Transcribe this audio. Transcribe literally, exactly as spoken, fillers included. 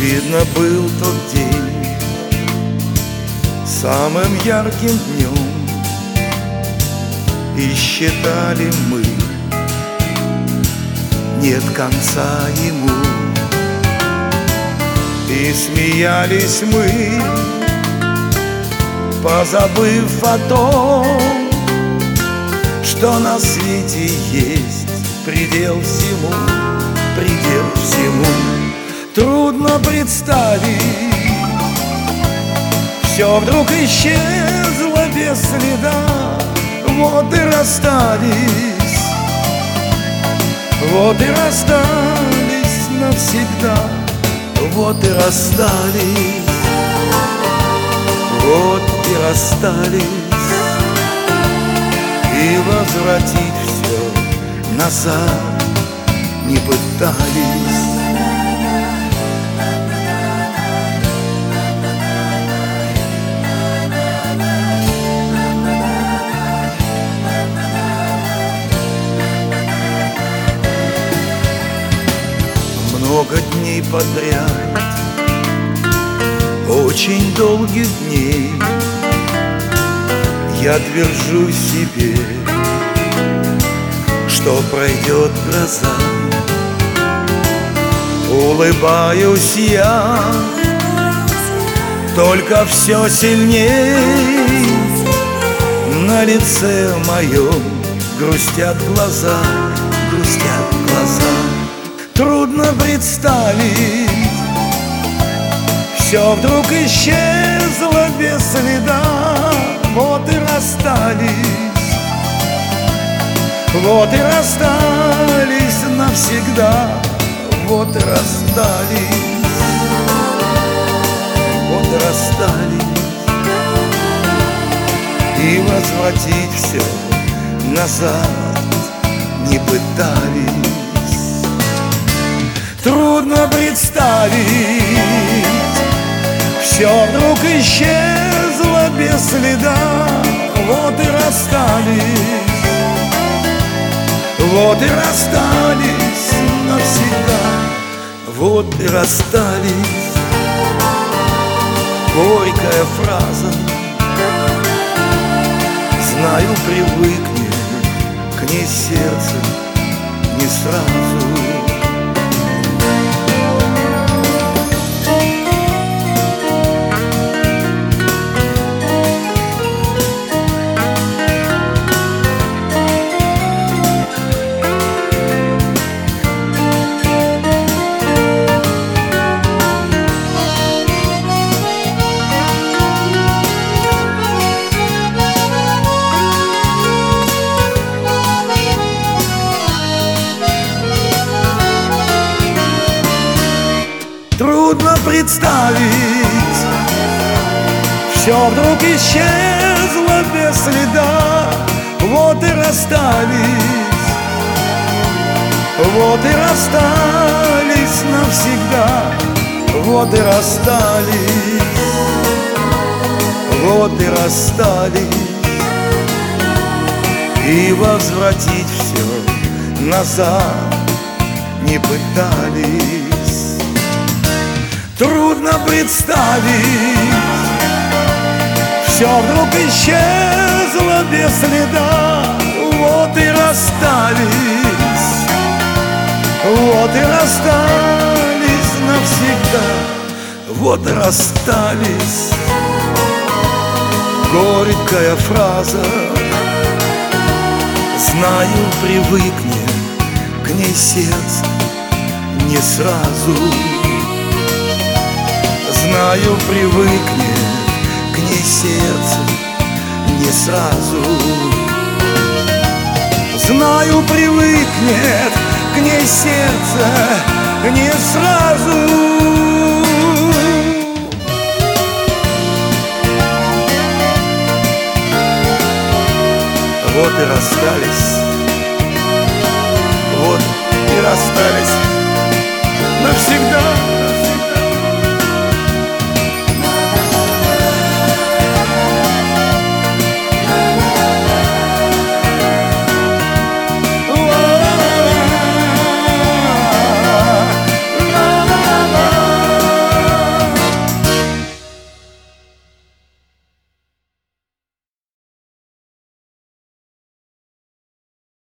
Видно, был тот день самым ярким днем, и считали мы, нет конца ему. И смеялись мы, позабыв о том, что на свете есть предел всему, предел всему. Трудно представить, все вдруг исчезло без следа. Вот и расстались, вот и расстались навсегда. Вот и расстались, вот и расстались, и возвратить все назад не пытались. Много дней подряд, очень долгих дней, я твержу себе, что пройдет гроза. Улыбаюсь я, только все сильней, на лице моем грустят глаза, грустят глаза. Трудно представить, все вдруг исчезло без следа. Вот и расстались, вот и расстались навсегда. Вот и расстались, вот и расстались, и возвратить все назад не пытались. Трудно представить, все вдруг исчезло без следа. Вот и расстались, вот и расстались навсегда. Вот и расстались, горькая фраза. Знаю, привыкнет к ней сердце не сразу. Трудно представить, все вдруг исчезло без следа. Вот и расстались, вот и расстались навсегда. Вот и расстались, вот и расстались, и возвратить все назад не пытались. Трудно представить, все вдруг исчезло без следа. Вот и расстались, вот и расстались навсегда. Вот и расстались, горькая фраза. Знаю, привыкнет к ней сердце не сразу. Знаю, привыкнет к ней сердце не сразу. Знаю, привыкнет к ней сердце не сразу. Вот и расстались, вот и расстались навсегда.